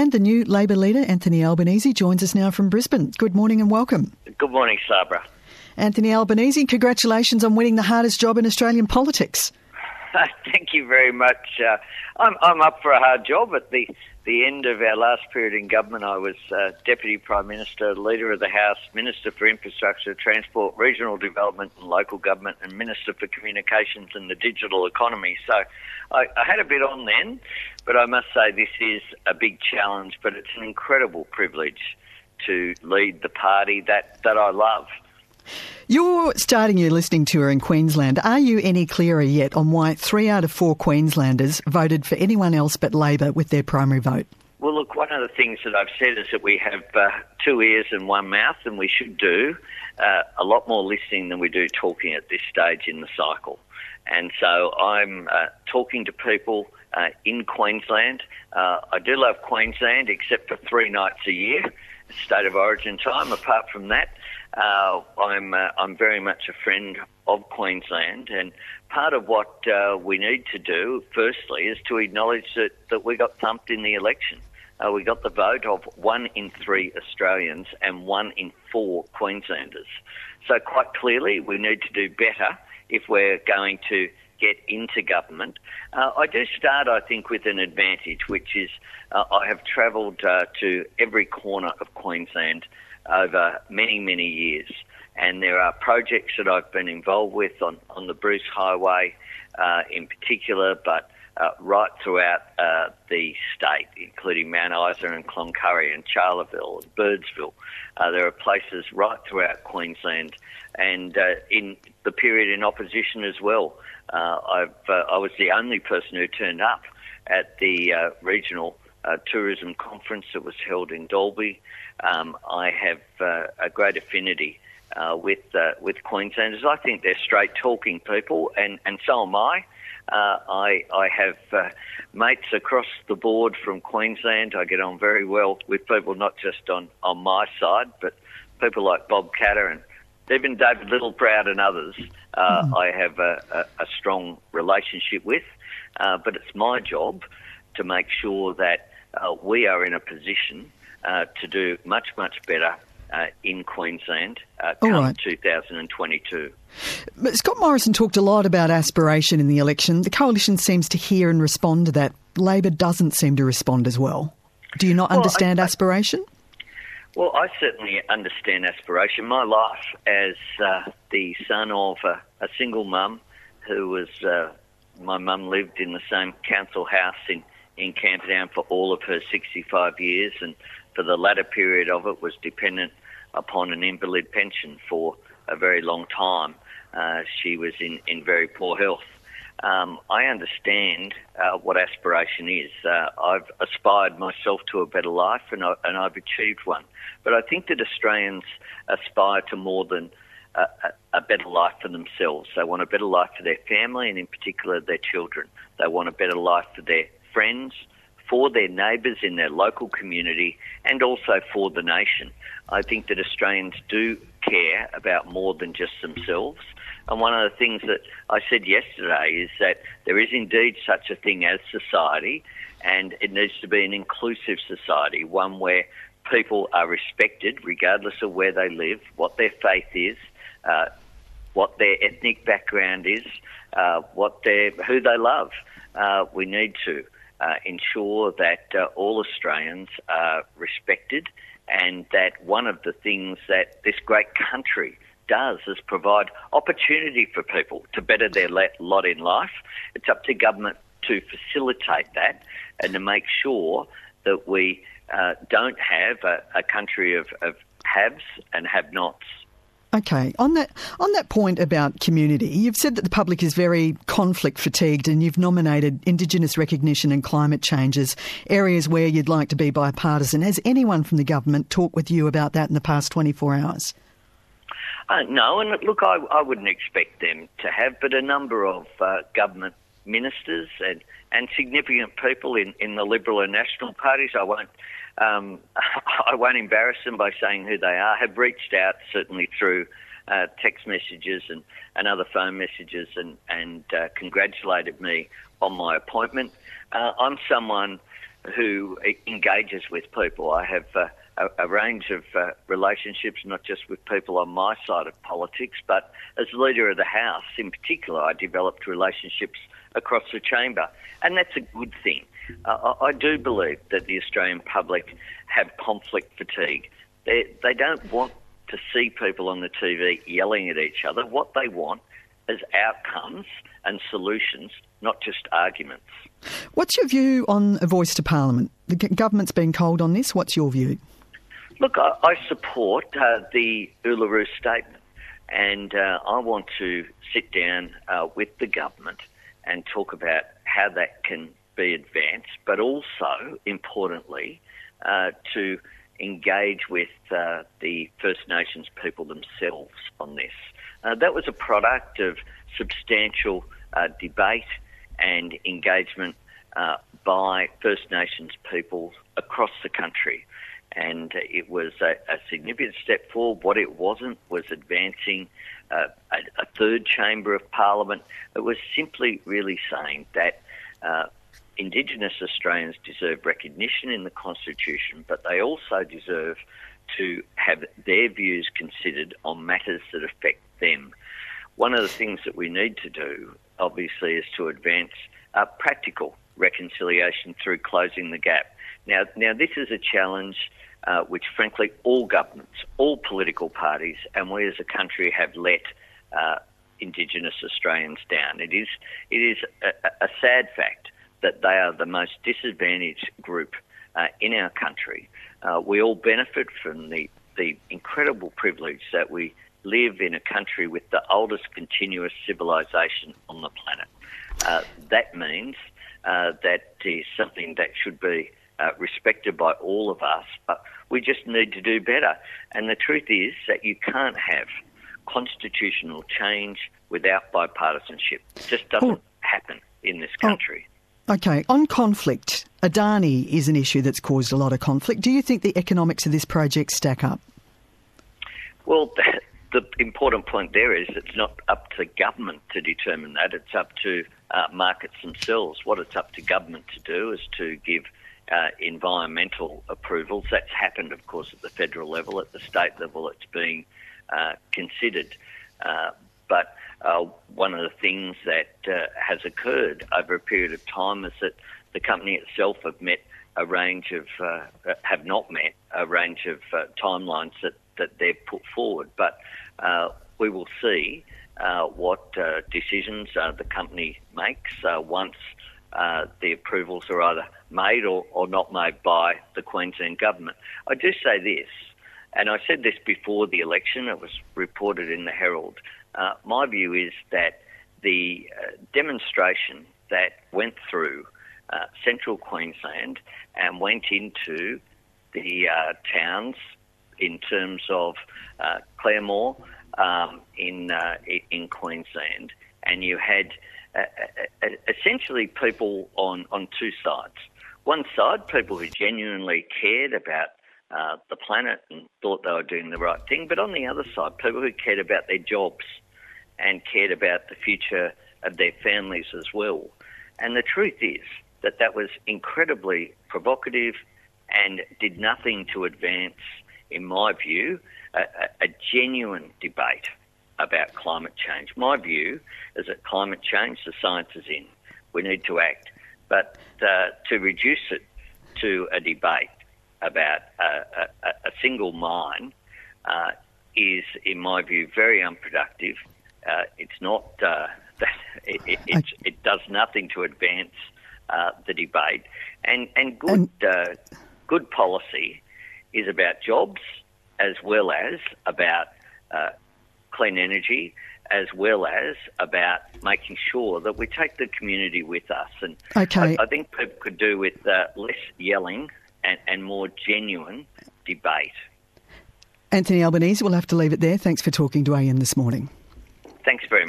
And the new Labor leader, Anthony Albanese, joins us now from Brisbane. Good morning and welcome. Good morning, Sabra. Anthony Albanese, congratulations on winning the hardest job in Australian politics. Thank you very much. I'm up for a hard job. At the end of our last period in government, I was Deputy Prime Minister, Leader of the House, Minister for Infrastructure, Transport, Regional Development and Local Government, and Minister for Communications and the Digital Economy. So I had a bit on then, but I must say this is a big challenge, but it's an incredible privilege to lead the party that I love. You're starting your listening tour in Queensland. Are you any clearer yet on why 3 out of 4 Queenslanders voted for anyone else but Labor with their primary vote? Well, look, one of the things that I've said is that we have 2 ears and 1 mouth, and we should do a lot more listening than we do talking at this stage in the cycle. And so I'm talking to people in Queensland. I do love Queensland, except for 3 nights a year, state of origin time. Apart from that, I'm very much a friend of Queensland, and part of what we need to do, firstly, is to acknowledge that we got thumped in the election. We got the vote of 1 in 3 Australians and 1 in 4 Queenslanders. So quite clearly, we need to do better if we're going to get into government. I do start, I think, with an advantage, which is I have travelled to every corner of Queensland over many, many years. And there are projects that I've been involved with on the Bruce Highway in particular, but right throughout the state, including Mount Isa and Cloncurry and Charleville and Birdsville. There are places right throughout Queensland, and in the period in opposition as well. I was the only person who turned up at the regional tourism conference that was held in Dalby. I have a great affinity with Queenslanders. I think they're straight-talking people, and so am I. I have mates across the board from Queensland. I get on very well with people not just on my side, but people like Bob Catter and even David Littleproud and others. I have a strong relationship with, but it's my job to make sure that we are in a position to do much, much better in Queensland come 2022. But Scott Morrison talked a lot about aspiration in the election. The Coalition seems to hear and respond to that. Labor doesn't seem to respond as well. Do you not understand aspiration? Well, I certainly understand aspiration. My life as the son of a single mum who was... my mum lived in the same council house in Camperdown for all of her 65 years, and for the latter period of it was dependent upon an invalid pension for a very long time. She was in very poor health. I understand what aspiration is. I've aspired myself to a better life, and I've achieved one. But I think that Australians aspire to more than a better life for themselves. They want a better life for their family, and in particular their children. They want a better life for their friends, for their neighbours in their local community, and also for the nation. I think that Australians do care about more than just themselves. And one of the things that I said yesterday is that there is indeed such a thing as society, and it needs to be an inclusive society, one where people are respected regardless of where they live, what their faith is, what their ethnic background is, who they love. We need to ensure that all Australians are respected, and that one of the things that this great country does is provide opportunity for people to better their lot in life. It's up to government to facilitate that and to make sure that we don't have a country of haves and have-nots. Okay, on that point about community, you've said that the public is very conflict fatigued, and you've nominated Indigenous recognition and climate change as areas where you'd like to be bipartisan. Has anyone from the government talked with you about that in the past 24 hours? No, and look, I wouldn't expect them to have, but a number of government ministers and significant people in the Liberal and National parties, I won't embarrass them by saying who they are, have reached out certainly through text messages and other phone messages and congratulated me on my appointment. I'm someone who engages with people. I have a range of relationships, not just with people on my side of politics, but as leader of the House in particular, I developed relationships across the chamber, and that's a good thing. I do believe that the Australian public have conflict fatigue. They don't want to see people on the TV yelling at each other. What they want is outcomes and solutions, not just arguments. What's your view on a voice to Parliament? The government's been cold on this. What's your view? Look, I support the Uluru Statement, and I want to sit down with the government and talk about how that can be advanced, but also, importantly, to engage with the First Nations people themselves on this. That was a product of substantial debate and engagement by First Nations people across the country. And it was a significant step forward. What it wasn't was advancing a third chamber of Parliament. It was simply really saying that Indigenous Australians deserve recognition in the Constitution, but they also deserve to have their views considered on matters that affect them. One of the things that we need to do, obviously, is to advance practical reconciliation through closing the gap. Now, this is a challenge which, frankly, all governments, all political parties, and we as a country have let Indigenous Australians down. It is a sad fact that they are the most disadvantaged group in our country. We all benefit from the incredible privilege that we live in a country with the oldest continuous civilisation on the planet. That means that is something that should be respected by all of us, but we just need to do better. And the truth is that you can't have constitutional change without bipartisanship. It just doesn't happen in this country. Okay, on conflict, Adani is an issue that's caused a lot of conflict. Do you think the economics of this project stack up? Well, the important point there is it's not up to government to determine that. It's up to markets themselves. What it's up to government to do is to give environmental approvals. That's happened, of course, at the federal level. At the state level, it's being considered. But one of the things that has occurred over a period of time is that the company itself have not met a range of timelines that they've put forward. But we will see what decisions the company makes once the approvals are either made or not made by the Queensland government. I do say this, and I said this before the election, it was reported in the Herald. My view is that the demonstration that went through central Queensland and went into the towns in terms of Claremore in Queensland, and you had essentially people on two sides. One side, people who genuinely cared about the planet and thought they were doing the right thing, but on the other side, people who cared about their jobs and cared about the future of their families as well. And the truth is that was incredibly provocative and did nothing to advance, in my view, a genuine debate about climate change. My view is that climate change, the science is in. We need to act. But to reduce it to a debate about a single mine is, in my view, very unproductive. It's not. It does nothing to advance the debate. And good policy is about jobs as well as about clean energy, as well as about making sure that we take the community with us. And okay. I think people could do with less yelling and more genuine debate. Anthony Albanese, we'll have to leave it there. Thanks for talking to AN this morning. Thanks very much.